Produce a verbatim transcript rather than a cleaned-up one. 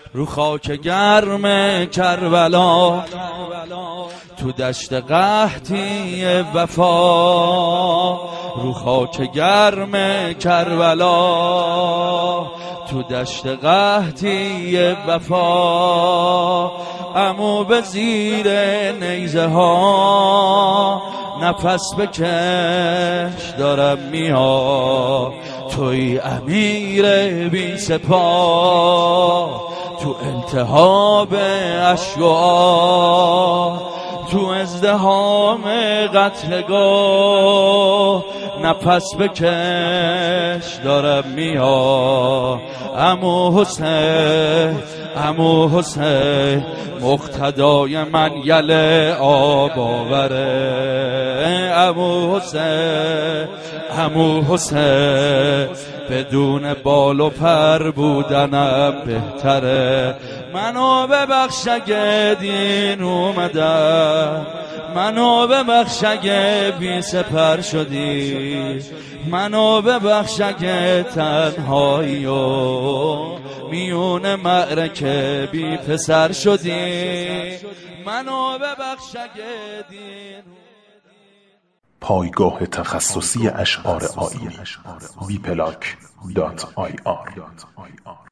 رو خاک گرم کربلا، تو دشت قحطی وفا. رو خاک گرم کربلا، تو دشت قحطی وفا. عمو به زیر نیزه ها نفس بکش دارم میاد. توی امیر بی سپاه، تو التهاب اشعار، تو ازدحام قتلگاه نفس بکش دارم میاد. عمو حسین، عمو حسین، مقتدای من یله آب آوره. عمو حسین، عمو حسین، بدون بال و پر بودنم بهتره. منو ببخش اگه دین اومدم، منو ببخش اگه بی سپر شدی، منو ببخش اگه تنهایی و میون معرکه بی پسر شدی. منو ببخش اگه دین. پایگاه تخصصی اشعار آیینی وی پلاک دات آی آر